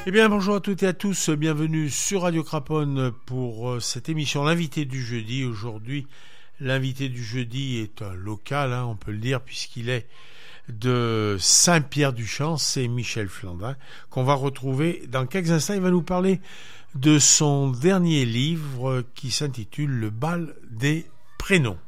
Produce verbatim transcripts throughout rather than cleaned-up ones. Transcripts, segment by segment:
Eh bien, bonjour à toutes et à tous, bienvenue sur Radio Craponne pour cette émission L'invité du jeudi. Aujourd'hui, l'invité du jeudi est un local, hein, on peut le dire, puisqu'il est de Saint-Pierre-du-Champ, c'est Michel Flandin, qu'on va retrouver dans quelques instants. Il va nous parler de son dernier livre qui s'intitule Le bal des prénoms.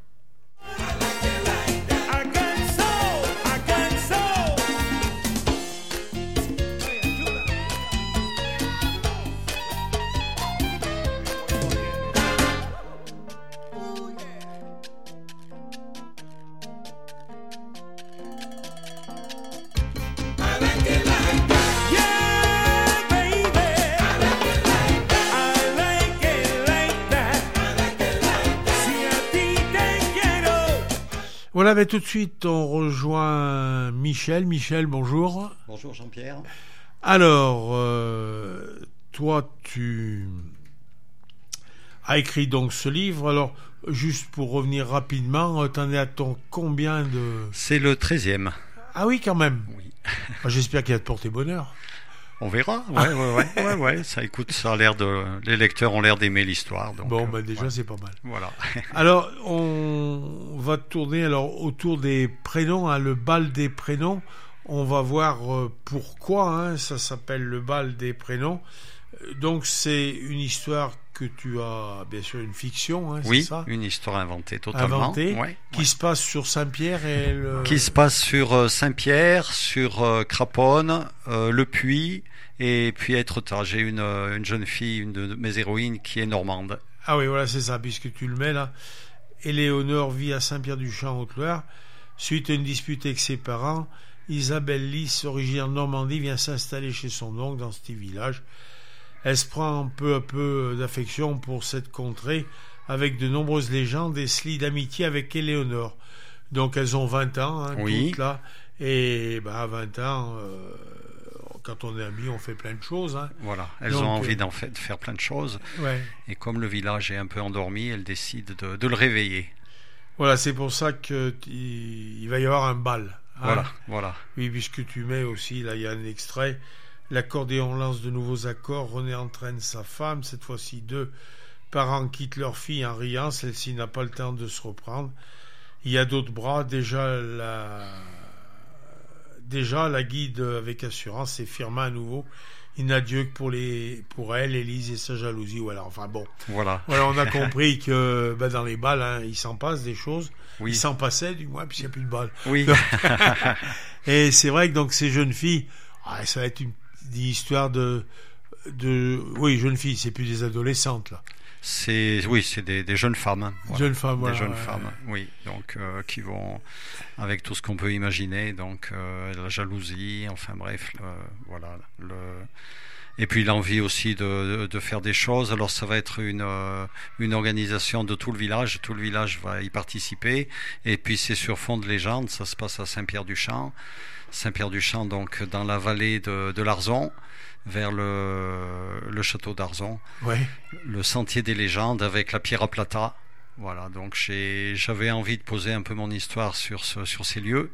Voilà, mais tout de suite, on rejoint Michel. Michel, bonjour. Bonjour Jean-Pierre. Alors, euh, toi, tu as écrit donc ce livre. Alors, juste pour revenir rapidement, t'en es à ton combien de... C'est le treizième. Ah oui, quand même. Oui. J'espère qu'il va te porter bonheur. On verra. Ouais, ouais, ouais, ouais, ouais. Ça, écoute, ça a l'air de, les lecteurs ont l'air d'aimer l'histoire. Donc, bon, euh, bah déjà, ouais. c'est pas mal. Voilà. Alors, on va tourner alors autour des prénoms, hein, le bal des prénoms. On va voir euh, pourquoi hein, ça s'appelle le bal des prénoms. Donc, c'est une histoire que tu as, bien sûr, une fiction, hein, oui, c'est ça ? Une histoire inventée totalement. Inventée, ouais, qui ouais. se passe sur Saint-Pierre et le... Qui se passe sur euh, Saint-Pierre, sur euh, Craponne, euh, Le Puy, et puis Étretat. J'ai une, euh, une jeune fille, une de mes héroïnes, qui est normande. Ah oui, voilà, c'est ça, puisque tu le mets là. Éléonore vit à Saint-Pierre-du-Champ, Haute-Loire. Suite à une dispute avec ses parents, Isabelle Lys, originaire de Normandie, vient s'installer chez son oncle dans ce petit village. Elle se prend peu à peu d'affection pour cette contrée, avec de nombreuses légendes et se lie d'amitié avec Éléonore. Donc elles ont vingt ans, hein, oui. toutes là. Et bah, à vingt ans, euh, quand on est amis, on fait plein de choses. Hein. Voilà, elles Donc, ont envie euh, d'en fait, de faire plein de choses. Ouais. Et comme le village est un peu endormi, elles décident de, de le réveiller. Voilà, c'est pour ça qu'il va y avoir un bal. Hein. Voilà, voilà. Oui, puisque tu mets aussi, là il y a un extrait, l'accordéon lance de nouveaux accords, René entraîne sa femme, cette fois-ci deux parents quittent leur fille en riant, celle-ci n'a pas le temps de se reprendre. Il y a d'autres bras, déjà la... Déjà, la guide avec assurance et Firmin à nouveau. Il n'a Dieu que pour, les... pour elle, Élise et sa jalousie. Voilà, enfin bon. Voilà. Voilà, on a compris que ben, dans les balles, hein, il s'en passe des choses. Oui. Il s'en passait, du moins, puisqu'il n'y a plus de balles. Oui. Et c'est vrai que donc ces jeunes filles, ah, ça va être une, une histoire de, de... Oui, jeunes filles, c'est plus des adolescentes, là. C'est oui, c'est des, des jeunes femmes. Hein, voilà. Jeunes femmes, voilà. Des jeunes ouais, femmes, ouais. oui. Donc euh, qui vont avec tout ce qu'on peut imaginer, donc euh, la jalousie, enfin bref, le, voilà. Le... Et puis l'envie aussi de, de, de faire des choses. Alors ça va être une euh, une organisation de tout le village. Tout le village va y participer. Et puis c'est sur fond de légende. Ça se passe à Saint-Pierre-du-Champ. Saint-Pierre-du-Champ, donc dans la vallée de, de l'Arzon, vers le, le château d'Arzon, ouais. Le sentier des légendes avec la pierre à plata. Voilà, donc j'ai, j'avais envie de poser un peu mon histoire sur, ce, sur ces lieux.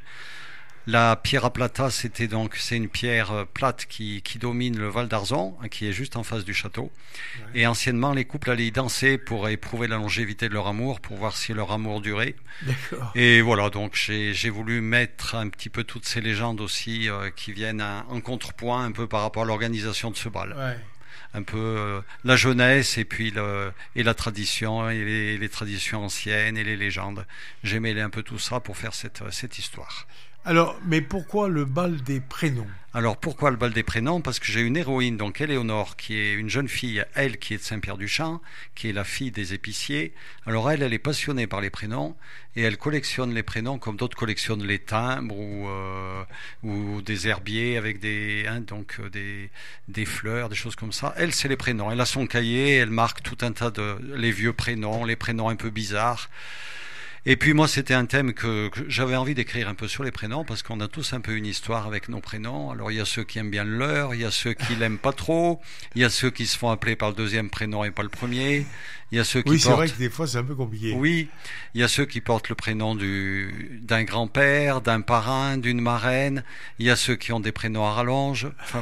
La pierre à plata, c'était donc, c'est une pierre plate qui, qui domine le Val d'Arzon, qui est juste en face du château. Ouais. Et anciennement, les couples allaient y danser pour éprouver la longévité de leur amour, pour voir si leur amour durait. D'accord. Et voilà, donc j'ai, j'ai voulu mettre un petit peu toutes ces légendes aussi euh, qui viennent à, en contrepoint un peu par rapport à l'organisation de ce bal. Ouais. Un peu euh, la jeunesse et puis le, et la tradition et les, les traditions anciennes et les légendes. J'ai mêlé un peu tout ça pour faire cette, cette histoire. Alors, mais pourquoi le bal des prénoms ? Alors, pourquoi le bal des prénoms ? Parce que j'ai une héroïne, donc Éléonore, qui est une jeune fille, elle, qui est de Saint-Pierre-du-Champ, qui est la fille des épiciers. Alors, elle, elle est passionnée par les prénoms, et elle collectionne les prénoms comme d'autres collectionnent les timbres ou, euh, ou des herbiers avec des, hein, donc, des, des fleurs, des choses comme ça. Elle, c'est les prénoms. Elle a son cahier, elle marque tout un tas de, les vieux prénoms, les prénoms un peu bizarres. Et puis moi, c'était un thème que, que j'avais envie d'écrire un peu sur les prénoms, parce qu'on a tous un peu une histoire avec nos prénoms. Alors il y a ceux qui aiment bien le leur, il y a ceux qui l'aiment pas trop, il y a ceux qui se font appeler par le deuxième prénom et pas le premier, il y a ceux qui oui, portent... c'est vrai que des fois c'est un peu compliqué. Oui, il y a ceux qui portent le prénom du... d'un grand-père, d'un parrain, d'une marraine, il y a ceux qui ont des prénoms à rallonge, enfin voilà.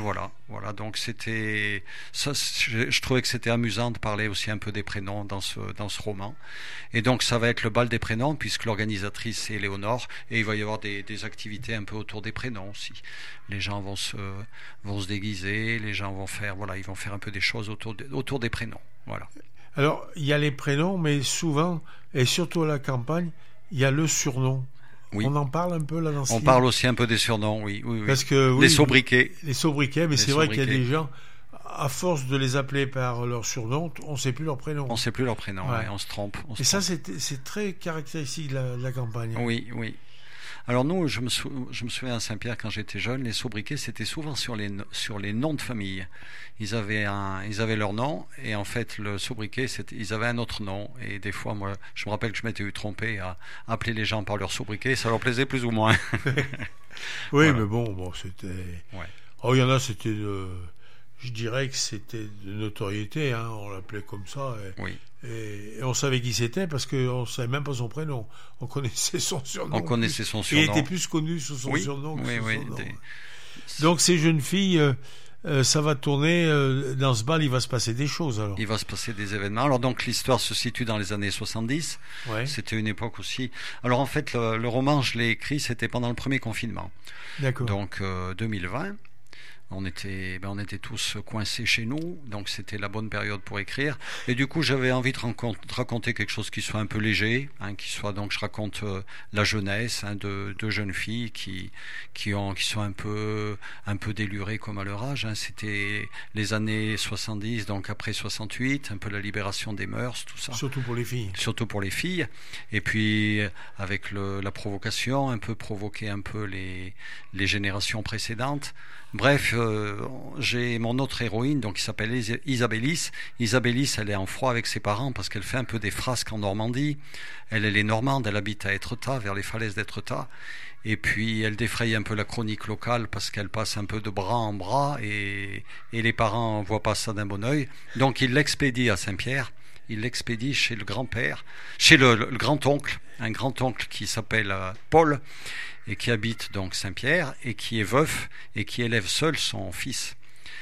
Voilà, donc c'était ça, je, je trouvais que c'était amusant de parler aussi un peu des prénoms dans ce dans ce roman. Et donc ça va être le bal des prénoms puisque l'organisatrice c'est Éléonore et il va y avoir des, des activités un peu autour des prénoms aussi. Les gens vont se vont se déguiser, les gens vont faire voilà, ils vont faire un peu des choses autour de, autour des prénoms. Voilà. Alors, il y a les prénoms, mais souvent, et surtout à la campagne, il y a le surnom. Oui. On en parle un peu là dans ce On livre. parle aussi un peu des surnoms, oui. oui, oui. Parce que, oui, les sobriquets. Les sobriquets, mais les c'est vrai sobriquets. qu'il y a des gens, à force de les appeler par leur surnom, on ne sait plus leur prénom. On ne sait plus leur prénom, ouais. Ouais, on se trompe. On se et trompe. ça, c'est, c'est très caractéristique de la, de la campagne. Oui, oui. Alors nous, je me, sou... je me souviens à Saint-Pierre quand j'étais jeune, les sobriquets c'était souvent sur les sur les noms de famille. Ils avaient un, ils avaient leur nom et en fait le sobriquet c'était, ils avaient un autre nom et des fois moi, je me rappelle que je m'étais eu trompé à appeler les gens par leur sobriquet, ça leur plaisait plus ou moins. oui, voilà. Mais bon, bon c'était. Ouais. Oh, il y en a, c'était de, je dirais que c'était de notoriété, hein, on l'appelait comme ça. Et... Oui. Et on savait qui c'était parce qu'on ne savait même pas son prénom. On connaissait son surnom. On connaissait son surnom. Il était plus connu sous son oui, surnom que oui, sous oui, son nom. des... Donc ces jeunes filles, euh, euh, ça va tourner, euh, dans ce bal, il va se passer des choses alors. Il va se passer des événements. Alors donc l'histoire se situe dans les années soixante-dix. Ouais. C'était une époque aussi. Alors en fait, le, le roman, je l'ai écrit, c'était pendant le premier confinement. D'accord. Donc euh, deux mille vingt. On était, ben on était tous coincés chez nous, donc c'était la bonne période pour écrire. Et du coup, j'avais envie de, raconter, de raconter quelque chose qui soit un peu léger, hein, qui soit donc je raconte euh, la jeunesse hein, de deux jeunes filles qui qui ont qui sont un peu un peu délurées comme à leur âge. Hein. C'était les années soixante-dix, donc après soixante-huit, un peu la libération des mœurs, tout ça. Surtout pour les filles. Surtout pour les filles. Et puis avec le, la provocation, un peu provoquer un peu les les générations précédentes. Bref, euh, j'ai mon autre héroïne, donc qui s'appelle Isabellis. Isabellis, elle est en froid avec ses parents parce qu'elle fait un peu des frasques en Normandie. Elle, elle est normande, elle habite à Étretat, vers les falaises d'Étretat. Et puis, elle défraye un peu la chronique locale parce qu'elle passe un peu de bras en bras et, et les parents ne voient pas ça d'un bon œil. Donc, ils l'expédient à Saint-Pierre. Il l'expédie chez le grand-père, chez le, le grand-oncle, un grand-oncle qui s'appelle euh, Paul et qui habite donc Saint-Pierre et qui est veuf et qui élève seul son fils.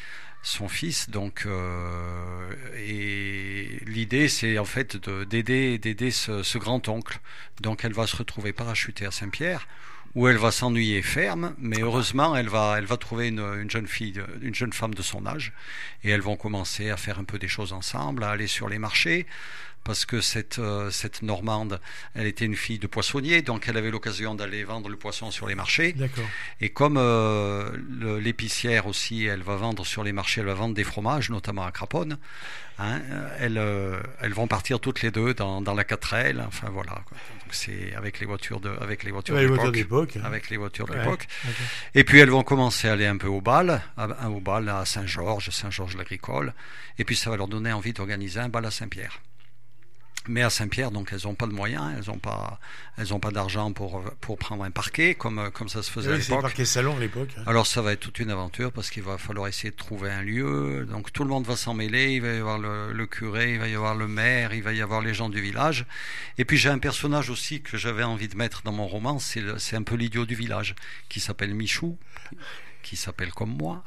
Son fils, donc, euh, et l'idée c'est en fait de, d'aider, d'aider ce, ce grand-oncle. Donc elle va se retrouver parachutée à Saint-Pierre où elle va s'ennuyer ferme, mais heureusement elle va, elle va trouver une, une jeune fille, une jeune femme de son âge et elles vont commencer à faire un peu des choses ensemble, à aller sur les marchés. Parce que cette, euh, cette Normande, elle était une fille de poissonnier, donc elle avait l'occasion d'aller vendre le poisson sur les marchés. D'accord. Et comme euh, le, l'épicière aussi, elle va vendre sur les marchés, elle va vendre des fromages, notamment à Craponne, hein, elles, euh, elles vont partir toutes les deux dans, dans la quatrelle, enfin voilà. Quoi. Donc c'est avec les voitures de, avec les voitures ouais, d'époque, les voitures d'époque hein. Avec les voitures ouais, d'époque. okay. Et puis elles vont commencer à aller un peu au bal, à, au bal à Saint-Georges, Saint-Georges-l'Agricole, et puis ça va leur donner envie d'organiser un bal à Saint-Pierre. Mais à Saint-Pierre, donc elles n'ont pas de moyens, elles n'ont pas, elles n'ont pas d'argent pour pour prendre un parquet comme comme ça se faisait oui, à l'époque. C'est le parquet salon à l'époque. Hein. Alors ça va être toute une aventure parce qu'il va falloir essayer de trouver un lieu. Donc tout le monde va s'en mêler. Il va y avoir le, le curé, il va y avoir le maire, il va y avoir les gens du village. Et puis j'ai un personnage aussi que j'avais envie de mettre dans mon roman. C'est le, c'est un peu l'idiot du village qui s'appelle Michou. Qui s'appelle comme moi.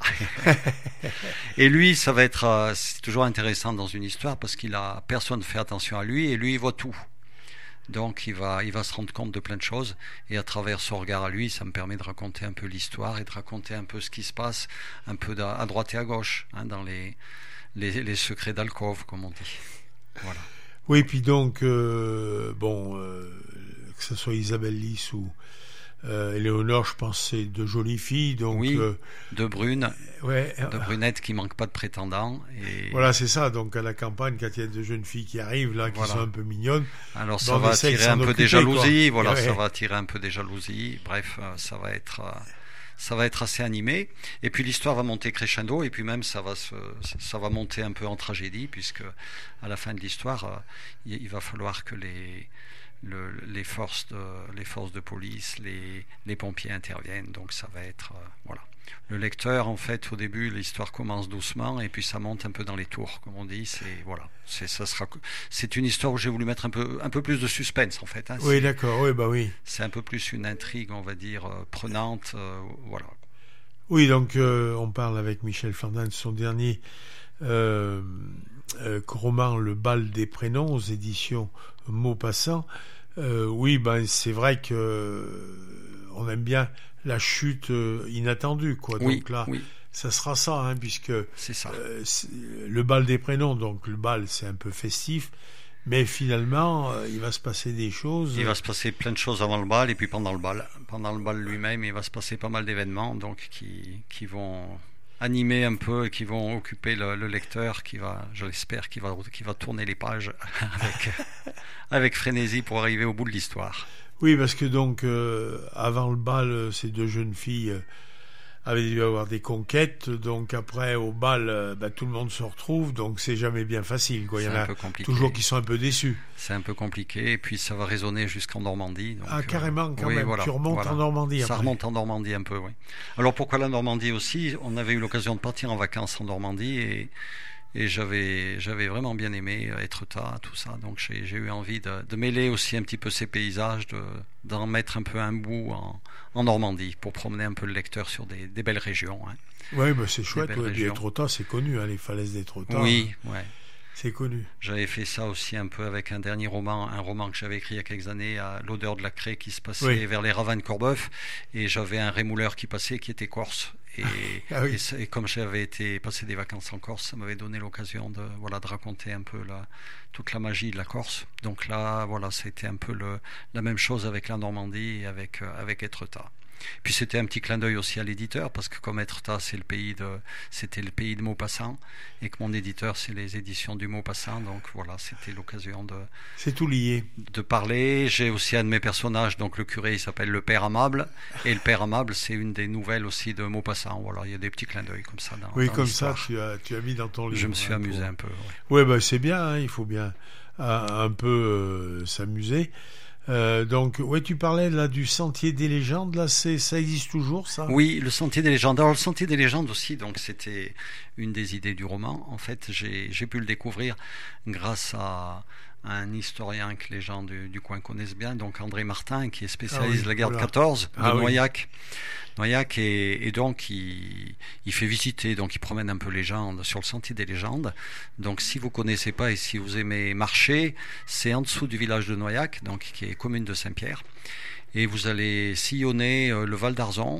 Et lui, ça va être, euh, c'est toujours intéressant dans une histoire parce qu'il a personne fait attention à lui et lui il voit tout. Donc il va, il va se rendre compte de plein de choses et à travers son regard à lui, ça me permet de raconter un peu l'histoire et de raconter un peu ce qui se passe, un peu à droite et à gauche, hein, dans les, les, les secrets d'alcôve, comme on dit. Voilà. Oui, puis donc euh, bon, euh, que ce soit Isabellis ou Euh, Éléonore, je pense, c'est de jolies filles, donc oui, euh, de brunes, ouais, de brunettes qui manquent pas de prétendants. Et... Voilà, c'est ça. Donc à la campagne, quand il y a deux jeunes filles qui arrivent là, qui voilà. sont un peu mignonnes, alors ça va attirer un peu des jalousies. Quoi. Voilà, ouais. Ça va attirer un peu des jalousies. Bref, ça va être, ça va être assez animé. Et puis l'histoire va monter crescendo, et puis même ça va se, ça va monter un peu en tragédie, puisque à la fin de l'histoire, il va falloir que les Le, les forces de les forces de police, les les pompiers interviennent, donc ça va être euh, voilà. Le lecteur, en fait, au début, l'histoire commence doucement et puis ça monte un peu dans les tours, comme on dit. C'est voilà, c'est ça sera c'est une histoire où j'ai voulu mettre un peu un peu plus de suspense, en fait. Hein. Oui, d'accord, oui, bah oui. C'est un peu plus une intrigue, on va dire, euh, prenante, euh, voilà. Oui, donc euh, on parle avec Michel Ferdinand de son dernier euh, euh, roman Le bal des prénoms aux éditions Maupassant. Euh, oui, ben c'est vrai que euh, on aime bien la chute euh, inattendue, quoi. Oui, Donc là, oui, ça sera ça, hein, puisque c'est ça. euh, c'est- le bal des prénoms, donc le bal, c'est un peu festif, mais finalement, euh, il va se passer des choses. Il va se passer plein de choses avant le bal et puis pendant le bal. Pendant le bal lui-même, il va se passer pas mal d'événements donc qui, qui vont animer un peu et qui vont occuper le, le lecteur qui va, je l'espère, qui va, qui va tourner les pages avec, avec frénésie pour arriver au bout de l'histoire. Oui, parce que donc euh, avant le bal, euh, ces deux jeunes filles euh, avaient dû avoir des conquêtes. Donc après au bal, euh, bah, tout le monde se retrouve. Donc c'est jamais bien facile, quoi. Il y C'est en un a peu compliqué. toujours qui sont un peu déçus. C'est un peu compliqué et puis ça va résonner jusqu'en Normandie. Donc, Ah, carrément, quand oui, même. voilà, Tu remontes voilà. en Normandie Ça après. remonte en Normandie un peu, oui. Alors pourquoi la Normandie aussi? On avait eu l'occasion de partir en vacances en Normandie et, et j'avais, j'avais vraiment bien aimé Étretat, tout ça. Donc j'ai, j'ai eu envie de, de mêler aussi un petit peu ces paysages, de, d'en mettre un peu un bout en, en Normandie pour promener un peu le lecteur sur des, des belles régions. Hein. Oui, bah, c'est chouette. belles Ouais. Puis régions. Étretat, c'est connu, hein, les falaises d'Étretat. Oui, ouais. C'est connu. J'avais fait ça aussi un peu avec un dernier roman, un roman que j'avais écrit il y a quelques années, à L'odeur de la craie, qui se passait Oui. vers les ravins de Corbeuf, et j'avais un rémouleur qui passait qui était corse. Et, Ah oui. et, ça- et comme j'avais été passer des vacances en Corse, ça m'avait donné l'occasion de voilà de raconter un peu la, toute la magie de la Corse. Donc là, voilà, c'était un peu le, la même chose avec la Normandie et avec euh, avec Étretat. Puis c'était un petit clin d'œil aussi à l'éditeur parce que comme Étretat c'est le pays de c'était le pays de Maupassant et que mon éditeur c'est les éditions du Maupassant, donc voilà, c'était l'occasion de C'est tout lié. de parler. J'ai aussi un de mes personnages, donc le curé, il s'appelle le Père Amable et le Père Amable c'est une des nouvelles aussi de Maupassant. Voilà, il y a des petits clins d'œil comme ça dans, Oui, dans comme l'histoire. ça, tu as, tu as mis dans ton livre. Je me suis hein, amusé pour- un peu. Ouais. Oui, bah, c'est bien, hein, il faut bien euh, un peu euh, s'amuser. Euh, donc, ouais, tu parlais là du Sentier des légendes, là, c'est, ça existe toujours, ça? Oui, le Sentier des légendes. Alors le Sentier des légendes aussi, donc c'était une des idées du roman. En fait, j'ai j'ai pu le découvrir grâce à un historien que les gens du, du coin connaissent bien, donc André Martin, qui est spécialiste Ah oui, de la guerre voilà. de quatorze, de Ah oui. Noyac. Noyac et, et donc il, il fait visiter, donc il promène un peu les gens sur le Sentier des légendes. Donc si vous connaissez pas et si vous aimez marcher, c'est en dessous du village de Noyac, donc qui est commune de Saint-Pierre. Et vous allez sillonner euh, le Val d'Arzon.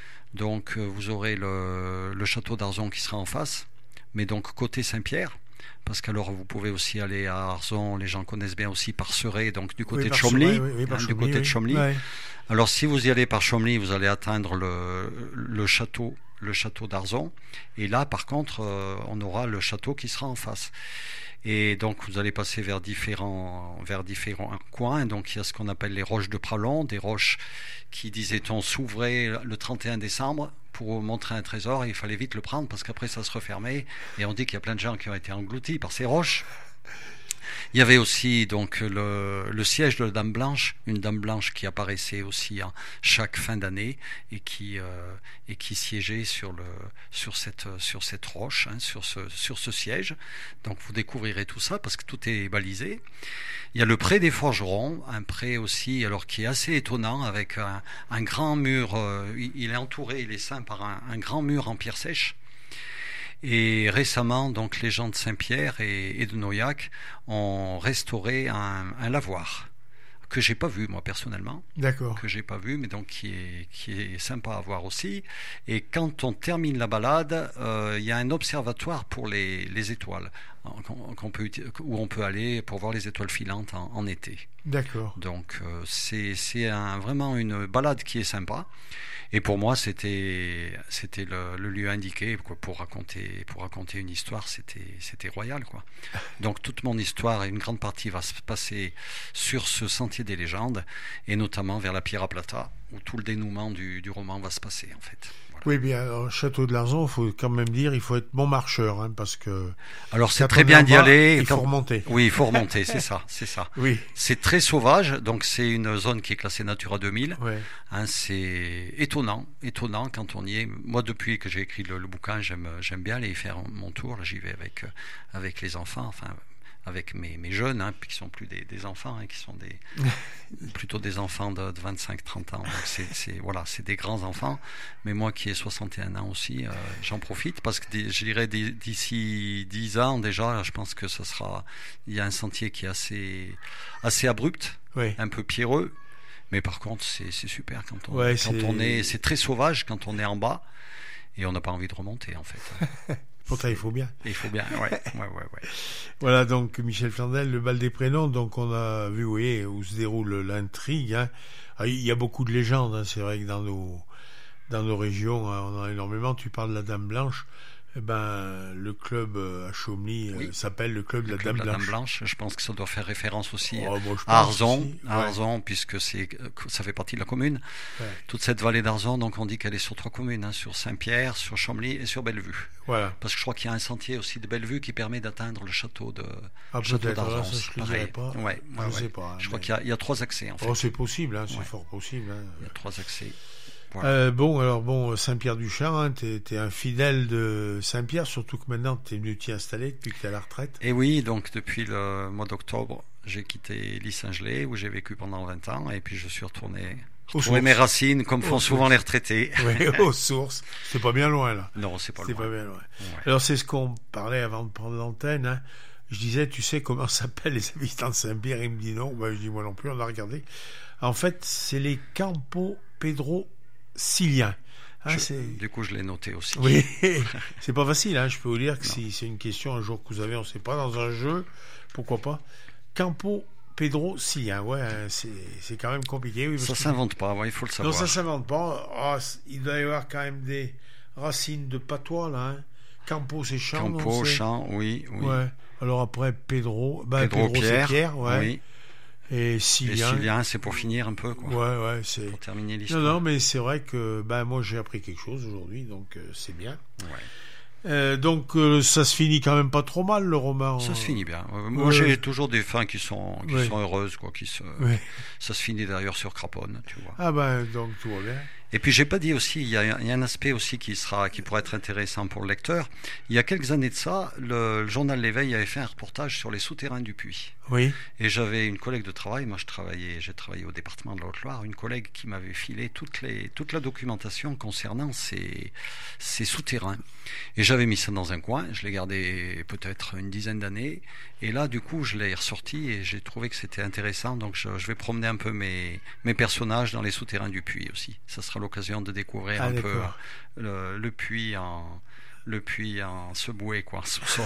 Donc euh, vous aurez le, le château d'Arzon qui sera en face, mais donc côté Saint-Pierre. Parce qu'alors vous pouvez aussi aller à Arzon, les gens connaissent bien aussi par Serré, donc du côté Oui, de par Chomly, Chomly, oui, oui, par hein, du Chomly, côté de oui. Chomly. Ouais. Alors si vous y allez par Chomly, vous allez atteindre le, le château, le château d'Arzon, et là par contre, euh, on aura le château qui sera en face. Et donc vous allez passer vers différents, vers différents coins. Donc il y a ce qu'on appelle les roches de Pralon, des roches qui, disait-on, s'ouvraient le trente et un décembre pour montrer un trésor. Et il fallait vite le prendre parce qu'après ça se refermait. Et on dit qu'il y a plein de gens qui ont été engloutis par ces roches. Il y avait aussi donc le, le siège de la Dame Blanche, une Dame Blanche qui apparaissait aussi en chaque fin d'année et qui euh, et qui siégeait sur le sur cette sur cette roche, hein, sur ce sur ce siège. Donc vous découvrirez tout ça parce que tout est balisé. Il y a le pré des Forgerons, un pré aussi, alors qui est assez étonnant avec un, un grand mur. Euh, il est entouré, il est ceint par un, un grand mur en pierre sèche. Et récemment, donc, les gens de Saint-Pierre et, et de Noyac ont restauré un, un lavoir que j'ai pas vu moi personnellement, D'accord. que j'ai pas vu, mais donc qui est qui est sympa à voir aussi. Et quand on termine la balade, euh, il y a un observatoire pour les, les étoiles qu'on, qu'on peut, où on peut aller pour voir les étoiles filantes en, en été. D'accord. Donc euh, c'est c'est un, vraiment une balade qui est sympa. Et pour moi, c'était c'était le, le lieu indiqué quoi, pour raconter pour raconter une histoire. C'était c'était royal quoi. Donc toute mon histoire, une grande partie va se passer sur ce sentier des légendes et notamment vers la Pierre à Plata où tout le dénouement du, du roman va se passer en fait. Voilà. Oui, bien, au château de l'Arzon, il faut quand même dire, il faut être bon marcheur, hein, parce que. Alors c'est quand très on est bien en d'y bas, aller. Il quand... faut remonter. Oui, il faut remonter, c'est ça, c'est ça. Oui. C'est très sauvage, donc c'est une zone qui est classée Natura deux mille. Ouais. Hein, c'est étonnant, étonnant quand on y est. Moi, depuis que j'ai écrit le, le bouquin, j'aime, j'aime bien aller y faire mon tour. Là, j'y vais avec, avec les enfants. Enfin, avec mes, mes jeunes, hein, qui sont plus des, des enfants, hein, qui sont des, plutôt des enfants de, de vingt-cinq trente ans. Donc c'est, c'est, voilà, c'est des grands enfants. Mais moi qui ai soixante et un ans aussi, euh, j'en profite parce que des, je dirais d'ici dix ans déjà, je pense que ça sera. Il y a un sentier qui est assez, assez abrupt, oui. un peu pierreux. Mais par contre, c'est, c'est super quand on, ouais, quand c'est... on est. C'est très sauvage quand on est en bas et on n'a pas envie de remonter en fait. Pourtant, il faut bien. Il faut bien, ouais, ouais, ouais, ouais. Voilà, donc Michel Flandel, le bal des prénoms. Donc on a vu, vous voyez, où se déroule l'intrigue. Hein. Ah, il y a beaucoup de légendes. Hein. C'est vrai que dans nos dans nos régions, hein, on en a énormément. Tu parles de la Dame Blanche. Eh ben, le club à Chaumery oui. euh, s'appelle le club, le de, la club Dame de la Dame Blanche. Blanche. Je pense que ça doit faire référence aussi oh, bon, à Arzon, aussi. à Arzon, ouais. puisque c'est, ça fait partie de la commune. Ouais. Toute cette vallée d'Arzon, donc on dit qu'elle est sur trois communes, hein, sur Saint-Pierre, sur Chambly et sur Bellevue. Voilà. Parce que je crois qu'il y a un sentier aussi de Bellevue qui permet d'atteindre le château de ah, le château d'Arzon. Là, ça, je ne dirais pas. Ouais, ouais, je ouais. sais pas. Je mais... crois qu'il y a, il y a trois accès en fait. Oh, c'est possible, hein, c'est ouais. fort possible. Hein. Il y a trois accès. Voilà. Euh, bon, alors bon, Saint-Pierre-du-Champ, hein, t'es, t'es un fidèle de Saint-Pierre, surtout que maintenant t'es venu t'y installer depuis que t'es à la retraite. Et oui, donc depuis le mois d'octobre, j'ai quitté l'Isle-Saint-Gelais où j'ai vécu pendant vingt ans et puis je suis retourné retrouver mes racines comme font aux souvent sources. Les retraités. Oui, aux sources. C'est pas bien loin là. Non, c'est pas c'est loin. pas bien loin. Ouais. Alors c'est ce qu'on parlait avant de prendre l'antenne. Hein. Je disais, tu sais comment s'appellent les habitants de Saint-Pierre? Il me dit non. Ben, je dis moi non plus. On a regardé. En fait, c'est les Campo Pedro Siliens. Hein, je, du coup, je l'ai noté aussi. Oui, c'est pas facile. Hein. Je peux vous dire que si c'est une question un jour que vous avez, on ne sait pas, dans un jeu, pourquoi pas. Campo Pedro Siliens, ouais, c'est, c'est quand même compliqué. Oui, ça s'invente pas, ouais, il faut le savoir. Non, ça s'invente pas. Oh, il doit y avoir quand même des racines de patois, là. Hein. Campo, c'est champ. Campo, champ, oui, oui. Ouais. Alors après, Pedro, bah, Pedro, Pedro Pierre, c'est Pierre, ouais. Oui. Et Siliens. Et Siliens, c'est pour finir un peu, quoi. Ouais, ouais, c'est. Pour terminer l'histoire. Non, non, mais c'est vrai que, ben, moi, j'ai appris quelque chose aujourd'hui, donc euh, c'est bien. Ouais. Euh, donc euh, ça se finit quand même pas trop mal le roman. Ça se finit bien. Euh, moi euh... j'ai toujours des fins qui sont qui ouais. sont heureuses quoi, qui se. Ouais. Ça se finit d'ailleurs sur Craponne, tu vois. Ah ben donc tout va bien. Et puis j'ai pas dit aussi, il y a, il y a un aspect aussi qui sera, qui pourrait être intéressant pour le lecteur. Il y a quelques années de ça, le, le journal L'Éveil avait fait un reportage sur les souterrains du Puy. Oui. Et j'avais une collègue de travail, moi je travaillais, j'ai travaillé au département de la Haute-Loire, une collègue qui m'avait filé toutes les, toute la documentation concernant ces, ces souterrains. Et j'avais mis ça dans un coin, je l'ai gardé peut-être une dizaine d'années. Et là, du coup, je l'ai ressorti et j'ai trouvé que c'était intéressant. Donc, je, je vais promener un peu mes, mes personnages dans les souterrains du Puy aussi. Ça sera l'occasion de découvrir ah, un d'accord. peu le, le Puy en le Puy en seboué, quoi, sous-sol.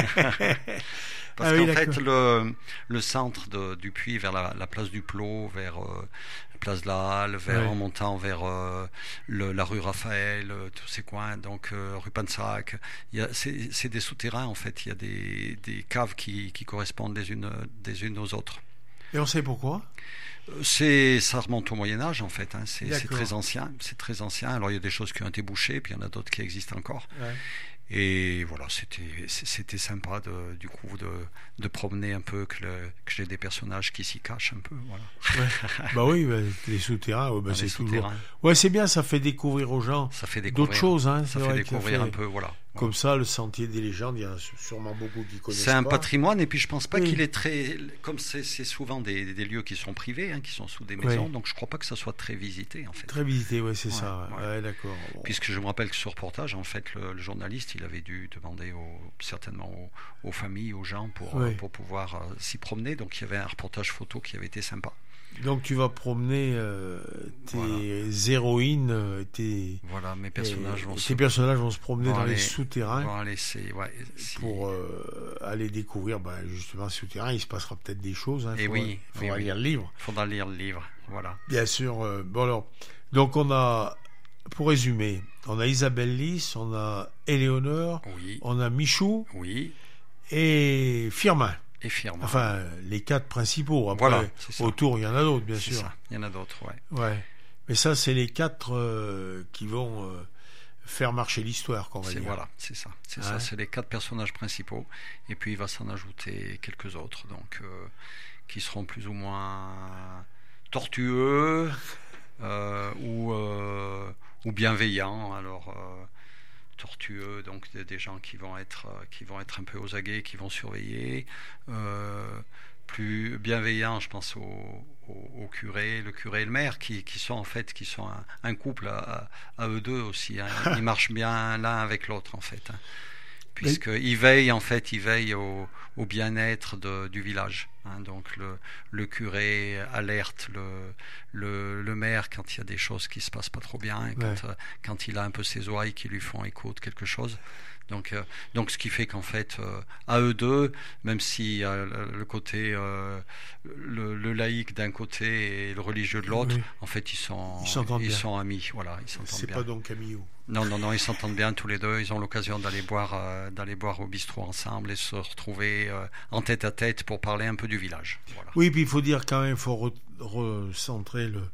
Parce ah, qu'en oui, fait, le, le centre de, du Puy, vers la, la place du Plot, vers euh, la place de la Halle, vers, ouais. en montant vers euh, le, la rue Raphaël, euh, tous ces coins, donc euh, rue Pansac, il y a, c'est, c'est des souterrains en fait, il y a des, des caves qui, qui correspondent les unes, des unes aux autres. Et on sait pourquoi ? C'est, ça remonte au Moyen-Âge en fait, hein. c'est, c'est très ancien, c'est très ancien. Alors il y a des choses qui ont été bouchées, puis il y en a d'autres qui existent encore. Ouais. Et voilà, c'était c'était sympa de, du coup de, de promener un peu, que, le, que j'ai des personnages qui s'y cachent un peu. Voilà. Ouais. Bah oui, bah, les souterrains, ouais, bah, c'est toujours. Ouais, c'est bien, ça fait découvrir aux gens ça fait découvrir, d'autres choses. Hein, ça fait découvrir ça fait... un peu, voilà. Comme ça, le sentier des légendes, il y en a sûrement beaucoup qui connaissent. C'est un pas. patrimoine, et puis je pense pas oui. qu'il est très. Comme c'est, c'est souvent des, des lieux qui sont privés, hein, qui sont sous des maisons, oui. donc je crois pas que ça soit très visité en fait. Très visité, ouais, c'est ouais, ça. Ouais. Ouais, d'accord. Bon. Puisque je me rappelle que sur reportage, en fait, le, le journaliste, il avait dû demander aux, certainement aux, aux familles, aux gens pour, oui. euh, pour pouvoir euh, s'y promener. Donc il y avait un reportage photo qui avait été sympa. Donc tu vas promener euh, tes voilà. héroïnes, tes voilà mes personnages vont tes se... personnages vont se promener vont dans aller, les souterrains vont aller, c'est, ouais, si... pour euh, aller découvrir bah, justement ces souterrains. Il se passera peut-être des choses. Hein, Et faudra, oui, faudra oui, lire le livre. Faudra lire le livre, voilà. Bien sûr. Euh, bon alors, donc on a, pour résumer, on a Isabelle Lys, on a Éléonore, oui. on a Michou, oui, et Firmin. Et Firmin. Enfin, les quatre principaux. Après, voilà, autour, il y en a d'autres, bien c'est sûr. Ça. Il y en a d'autres, ouais. Ouais. Mais ça, c'est les quatre euh, qui vont euh, faire marcher l'histoire, qu'on va c'est, dire. Voilà, c'est ça. C'est hein? ça. C'est les quatre personnages principaux. Et puis, il va s'en ajouter quelques autres, donc, euh, qui seront plus ou moins tortueux euh, ou, euh, ou bienveillants. Alors, euh, tortueux, donc des, des gens qui vont être qui vont être un peu aux aguets, qui vont surveiller. Euh, plus bienveillants, je pense au, au, au curé, le curé et le maire, qui, qui sont en fait qui sont un, un couple à, à eux deux aussi. Hein. Ils marchent bien l'un avec l'autre en fait. Hein. Puisqu'ils veillent en fait, ils veillent au, au bien-être de, du village. Hein. Donc le, le curé alerte le, le, le maire quand il y a des choses qui se passent pas trop bien, quand, ouais. euh, quand il a un peu ses oreilles qui lui font écho de quelque chose. Donc, euh, donc ce qui fait qu'en fait, euh, à eux deux, même si euh, le côté, euh, le, le laïque d'un côté et le religieux de l'autre, oui. en fait, ils sont, ils, ils sont amis. Voilà, ils s'entendent C'est bien. pas donc amis. Non, non, non, ils s'entendent bien tous les deux. Ils ont l'occasion d'aller boire, euh, d'aller boire au bistrot ensemble et se retrouver euh, en tête à tête pour parler un peu du village. Voilà. Oui, puis il faut dire quand même, il faut re- recentrer le.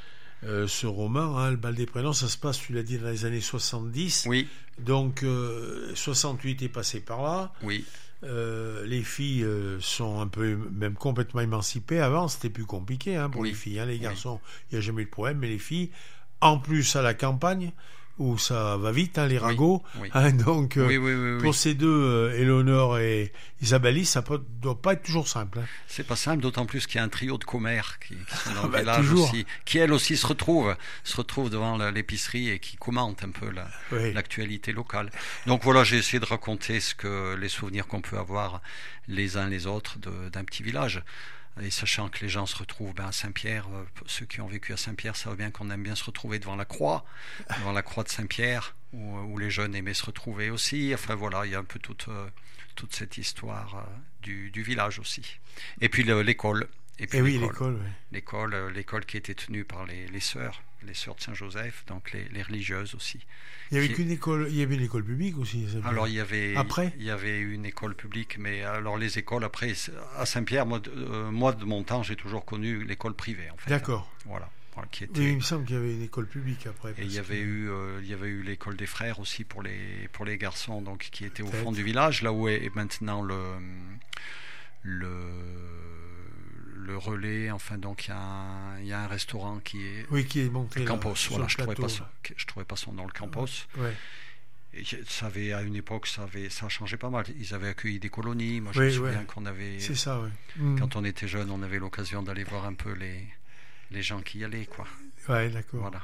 Euh, ce roman, hein, Le Bal des Prénoms, ça se passe, tu l'as dit, dans les années soixante-dix. Oui. Donc, euh, soixante-huit est passé par là. Oui. Euh, les filles euh, sont un peu, même complètement émancipées. Avant, c'était plus compliqué hein, pour oui. les filles. Hein. Les garçons, il oui. n'y a jamais eu de problème, mais les filles, en plus à la campagne, où ça va vite, hein, les ragots. Oui. Oui. Hein, donc, euh, oui, oui, oui, oui. pour ces deux, euh, Éléonore et Isabelle, ça ne doit pas être toujours simple. Hein. C'est pas simple, d'autant plus qu'il y a un trio de commères qui, qui sont dans le bah, village toujours. aussi, qui elles aussi se retrouvent, se retrouvent devant la, l'épicerie et qui commentent un peu la, oui. l'actualité locale. Donc voilà, j'ai essayé de raconter ce que les souvenirs qu'on peut avoir les uns les autres de, d'un petit village. Et sachant que les gens se retrouvent ben, à Saint-Pierre, euh, ceux qui ont vécu à Saint-Pierre savent bien qu'on aime bien se retrouver devant la croix, devant la croix de Saint-Pierre, où, où les jeunes aimaient se retrouver aussi. Enfin voilà, il y a un peu toute, euh, toute cette histoire euh, du, du village aussi. Et puis le, l'école. Et puis et l'école. oui, l'école, oui. L'école, euh, l'école qui était tenue par les, les sœurs, les sœurs de Saint-Joseph, donc les, les religieuses aussi. Il y avait qui... qu'une école, il y avait une école publique aussi. Alors il y avait, après, il y avait une école publique, mais alors les écoles après à Saint-Pierre, moi, euh, moi de mon temps, j'ai toujours connu l'école privée en fait. D'accord. Voilà. voilà qui était... Oui, il me semble qu'il y avait une école publique après. Et il y avait que... eu, euh, il y avait eu l'école des frères aussi pour les pour les garçons, donc qui était au Peut-être. fond du village, là où est maintenant le le le relais, enfin donc il y a un, il y a un restaurant qui est oui qui est monté le là, Campos, voilà, je plateau, trouvais pas son, je trouvais pas son nom, le Campos. Ouais. Et ça avait à une époque ça avait ça a changé pas mal. Ils avaient accueilli des colonies. Moi je oui, me souviens ouais. qu'on avait c'est ça oui. Quand mmh. on était jeune, on avait l'occasion d'aller voir un peu les les gens qui y allaient quoi. Ouais, d'accord. Voilà.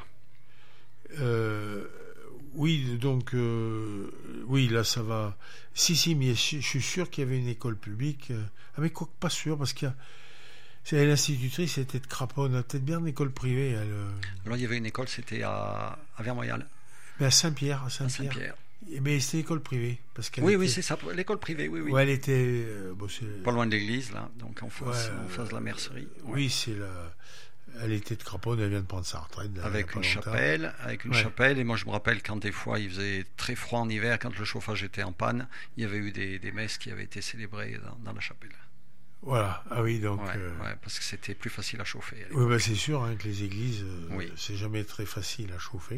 Euh, oui, donc euh, oui, là ça va. Si si, mais je, je suis sûr qu'il y avait une école publique. Euh, ah mais quoi, pas sûr parce qu'il y a c'est l'institutrice, c'était de Craponne, peut-être bien une école privée. Elle, euh... Alors il y avait une école, c'était à, à Vermoyal. Mais à Saint-Pierre, à Saint-Pierre. À Saint-Pierre. Mais c'était l'école privée. Parce qu'elle oui, était... oui, c'est ça, l'école privée, oui, oui. Ouais, elle était... Euh, bon, c'est... Pas loin de l'église, là, donc en face, ouais, en face de la mercerie. Ouais. Oui, c'est la... Elle était de Craponne, elle vient de prendre sa retraite. Là, avec une chapelle, avec une ouais. chapelle, et moi je me rappelle quand des fois il faisait très froid en hiver, quand le chauffage était en panne, il y avait eu des, des messes qui avaient été célébrées dans, dans la chapelle. Voilà, ah oui, donc... Ouais, euh... ouais, parce que c'était plus facile à chauffer. À oui, bah, c'est sûr hein, que les églises, euh, oui. c'est jamais très facile à chauffer.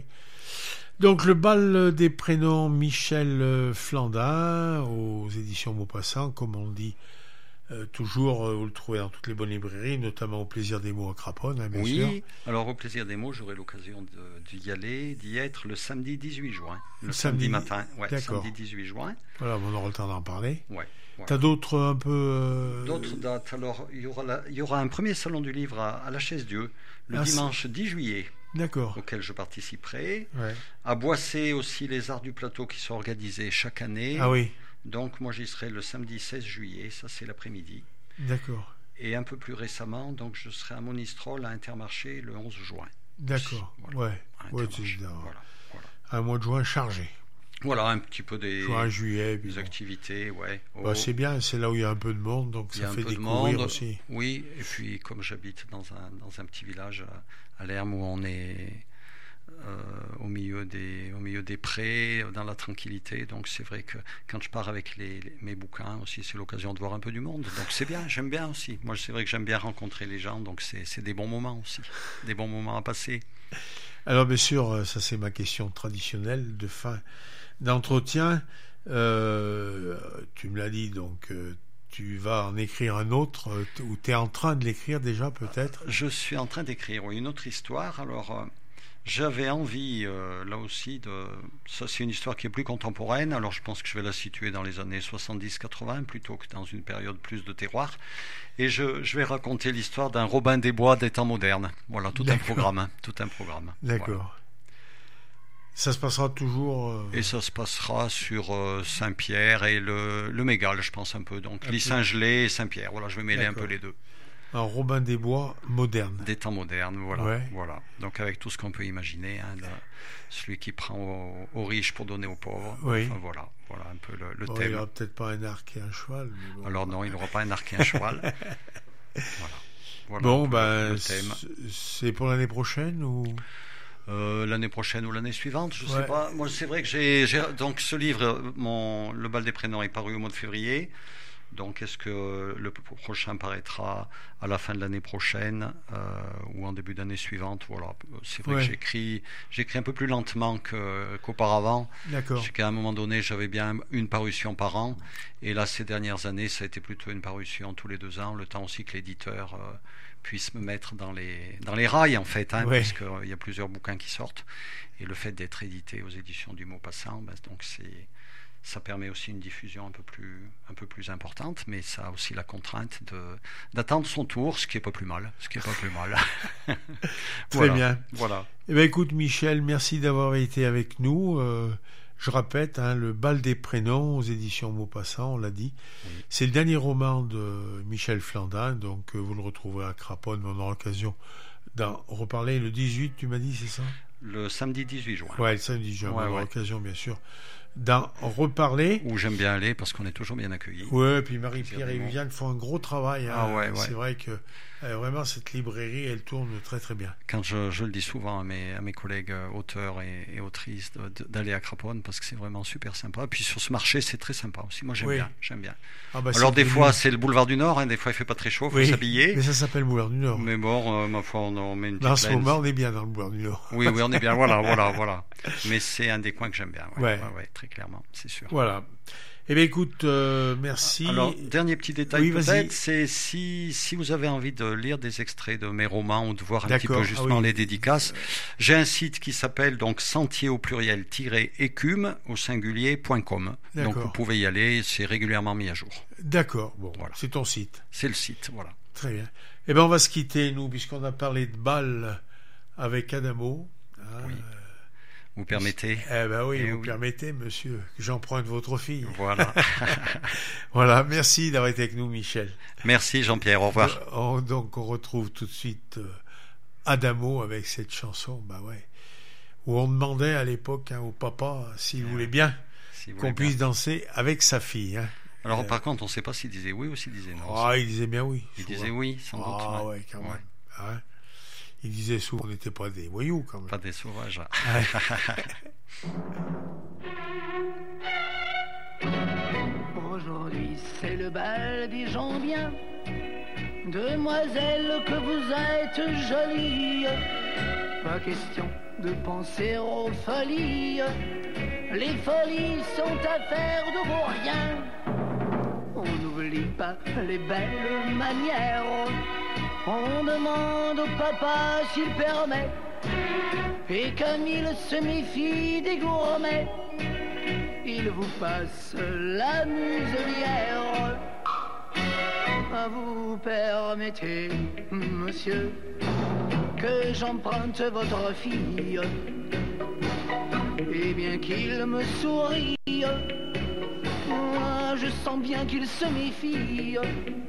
Donc, le bal des prénoms Michel Flandin, aux éditions Maupassant, comme on dit euh, toujours, euh, vous le trouvez dans toutes les bonnes librairies, notamment au Plaisir des mots à Craponne, hein, bien oui. sûr. Oui, alors au Plaisir des mots, j'aurai l'occasion de, d'y aller, d'y être le samedi dix-huit juin. Le samedi, samedi matin, ouais, d'accord. samedi dix-huit juin. Voilà, on aura le temps d'en parler. Ouais. Voilà. T'as d'autres un peu... Euh... D'autres dates. Alors, il y aura, la, il y aura un premier salon du livre à, à la Chaise-Dieu, le ah, dimanche c'est... dix juillet. D'accord. Auquel je participerai. Ouais. À Boissé aussi, les Arts du Plateau qui sont organisés chaque année. Ah oui. Donc, moi, j'y serai le samedi seize juillet, ça c'est l'après-midi. D'accord. Et un peu plus récemment, donc, je serai à Monistrol, à Intermarché, le onze juin. D'accord. Voilà. Ouais. Ouais, c'est voilà, voilà. Un mois de juin chargé. Voilà, un petit peu des, juin, juillet, des activités, ouais. Oh. Bah, c'est bien, c'est là où il y a un peu de monde, donc ça fait découvrir aussi. Oui, et puis comme j'habite dans un, dans un petit village à, à Lerme où on est euh, au, milieu des, au milieu des prés, dans la tranquillité, donc c'est vrai que quand je pars avec les, les, mes bouquins aussi, c'est l'occasion de voir un peu du monde, donc c'est bien, j'aime bien aussi. Moi, c'est vrai que j'aime bien rencontrer les gens, donc c'est, c'est des bons moments aussi, des bons moments à passer. Alors bien sûr, ça c'est ma question traditionnelle de fin d'entretien. Euh, tu me l'as dit, donc euh, tu vas en écrire un autre, euh, ou tu es en train de l'écrire déjà peut-être? Je suis en train d'écrire oui, une autre histoire. Alors, euh, J'avais envie, euh, là aussi, de. Ça, c'est une histoire qui est plus contemporaine. Alors, je pense que je vais la situer dans les années soixante-dix quatre-vingts plutôt que dans une période plus de terroir. Et je, je vais raconter l'histoire d'un Robin des Bois des temps modernes. Voilà, tout D'accord. un programme. Hein, tout un programme. D'accord. Voilà. Ça se passera toujours. Euh... Et ça se passera sur euh, Saint-Pierre et le, le Mégale, je pense un peu. Donc, Lys-Saint-Gelais et Saint-Pierre. Voilà, je vais mêler D'accord. un peu les deux. Un Robin des Bois moderne. Des temps modernes, voilà. Ouais. voilà. Donc avec tout ce qu'on peut imaginer, hein, là, celui qui prend aux, aux riches pour donner aux pauvres. Oui. Enfin, voilà, voilà un peu le, le bon, thème. Il n'aura peut-être pas un arc et un cheval. Mais bon. Alors non, il n'aura pas un arc et un cheval. Voilà. voilà bon, ben, le thème. C'est pour l'année prochaine ou euh, l'année prochaine ou l'année suivante, je ne ouais. sais pas. Moi, c'est vrai que j'ai, j'ai donc ce livre, mon Le Bal des Prénoms, est paru au mois de février. Donc, est-ce que le prochain paraîtra à la fin de l'année prochaine euh, ou en début d'année suivante? Voilà. C'est vrai ouais. que j'écris, j'écris un peu plus lentement que, qu'auparavant. D'accord. Parce qu'à un moment donné, j'avais bien une parution par an. Et là, ces dernières années, ça a été plutôt une parution tous les deux ans, le temps aussi que l'éditeur euh, puisse me mettre dans les, dans les rails, en fait, hein, ouais. parce qu'il y a plusieurs bouquins qui sortent. Et le fait d'être édité aux éditions du Maupassant, ben, donc c'est... ça permet aussi une diffusion un peu plus, un peu plus importante, mais ça a aussi la contrainte de, d'attendre son tour, ce qui n'est pas plus mal. Ce qui est pas plus mal. Très voilà, bien. Voilà. Eh bien, écoute, Michel, merci d'avoir été avec nous. Euh, je répète, hein, Le Bal des Prénoms aux éditions Maupassant, on l'a dit. Oui. C'est le dernier roman de Michel Flandin, donc euh, vous le retrouverez à Craponne, on aura l'occasion d'en reparler le dix-huit, tu m'as dit, c'est ça? Le samedi dix-huit juin. Ouais, le samedi dix-huit juin, ouais, on aura ouais. l'occasion, bien sûr, d'en reparler. Où j'aime bien aller parce qu'on est toujours bien accueillis. Oui, puis Marie-Pierre et Viviane font un gros travail. Hein. Ah ouais, ouais. C'est vrai que euh, vraiment cette librairie, elle tourne très très bien. Quand je, je le dis souvent à mes, à mes collègues auteurs et, et autrices de, de, d'aller à Craponne parce que c'est vraiment super sympa. Et puis sur ce marché, c'est très sympa aussi. Moi, j'aime oui. bien. J'aime bien. Ah bah, alors des bien. fois, c'est le boulevard du Nord. Hein. Des fois, il fait pas très chaud, faut oui, s'habiller. Mais ça s'appelle le boulevard du Nord. Mais bon, euh, ma foi, on, on met une petite. Dans ce moment, on est bien dans le boulevard du Nord. Oui, oui, on est bien. Voilà, voilà, voilà. Mais c'est un des coins que j'aime bien. Ouais, ouais. Ouais, ouais, très clairement, c'est sûr. Voilà. Eh bien, écoute, euh, merci. Alors, dernier petit détail oui, peut-être, vas-y. c'est si, si vous avez envie de lire des extraits de mes romans ou de voir un D'accord. petit peu justement ah, oui. les dédicaces, j'ai un site qui s'appelle donc sentier au pluriel écume au singulier point com. Donc vous pouvez y aller, c'est régulièrement mis à jour. D'accord, bon, voilà. C'est ton site. C'est le site, voilà. Très bien. Eh bien, on va se quitter, nous, puisqu'on a parlé de bal avec Adamo. Hein, oui. Vous permettez? Eh ben oui, eh vous oui. permettez, monsieur, que j'emprunte votre fille. Voilà. Voilà, merci d'avoir été avec nous, Michel. Merci, Jean-Pierre, au revoir. On, donc, on retrouve tout de suite euh, Adamo avec cette chanson, bah ouais, où on demandait à l'époque hein, au papa s'il ouais. voulait bien si qu'on puisse bien. danser avec sa fille. Hein. Alors, euh, par contre, on ne sait pas s'il disait oui ou s'il disait non. Ah, il disait bien oui. Il souvent. disait oui, sans doute. Ah ouais, quand même. Ouais. Hein. Il disait souvent qu'on n'était pas des voyous quand même. Pas des sauvages. Aujourd'hui c'est le bal des gens bien. Demoiselle que vous êtes jolie. Pas question de penser aux folies. Les folies sont affaires de vos rien. On n'oublie pas les belles manières. On demande au papa s'il permet. Et comme il se méfie des gourmets, il vous passe la muselière. Vous permettez, monsieur, que j'emprunte votre fille. Et bien qu'il me sourie, moi je sens bien qu'il se méfie.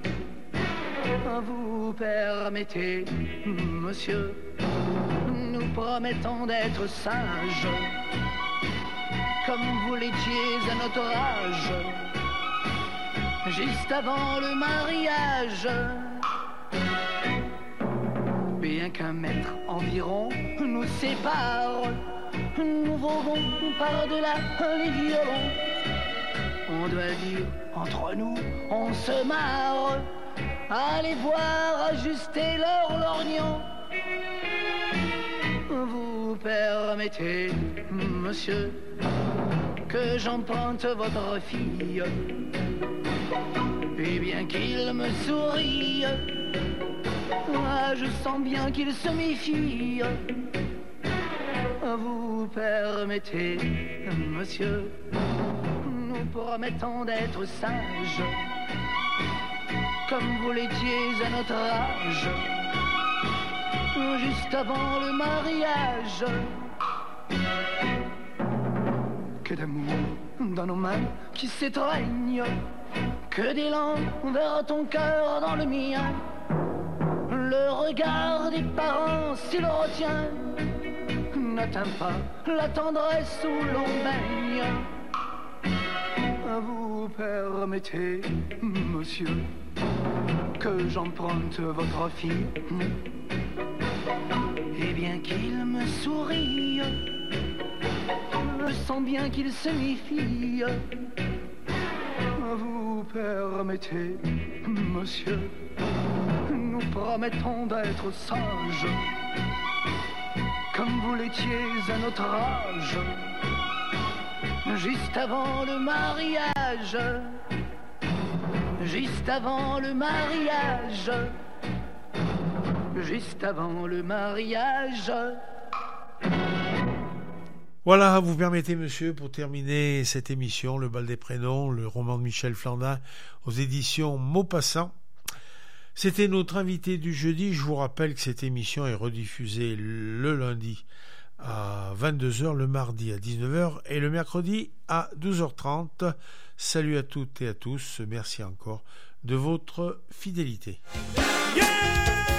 Vous permettez, monsieur, nous promettons d'être sages, comme vous l'étiez à notre âge, juste avant le mariage. Bien qu'un mètre environ nous sépare, nous voguons par-delà les violons. On doit dire, entre nous, on se marre. Allez voir ajuster leur lorgnon. Vous permettez, monsieur, que j'emprunte votre fille. Et bien qu'il me sourie, moi je sens bien qu'il se méfie. vous permettez, monsieur, nous promettons d'être sages, comme vous l'étiez à notre âge, juste avant le mariage. Que d'amour dans nos mains qui s'étreignent, que d'élan vers ton cœur dans le mien. Le regard des parents, s'il retient, n'atteint pas la tendresse où l'on baigne. Vous permettez, monsieur, que j'emprunte votre fille, et bien qu'il me sourie, je sens bien qu'il se méfie. Vous permettez, monsieur, nous promettons d'être sages, comme vous l'étiez à notre âge, juste avant le mariage, juste avant le mariage, juste avant le mariage. Voilà, vous permettez, monsieur, pour terminer cette émission, Le Bal des Prénoms, le roman de Michel Flandin aux éditions Maupassant. C'était notre invité du jeudi. Je vous rappelle que cette émission est rediffusée le lundi à vingt-deux heures, le mardi à dix-neuf heures et le mercredi à douze heures trente. Salut à toutes et à tous. Merci encore de votre fidélité. Yeah!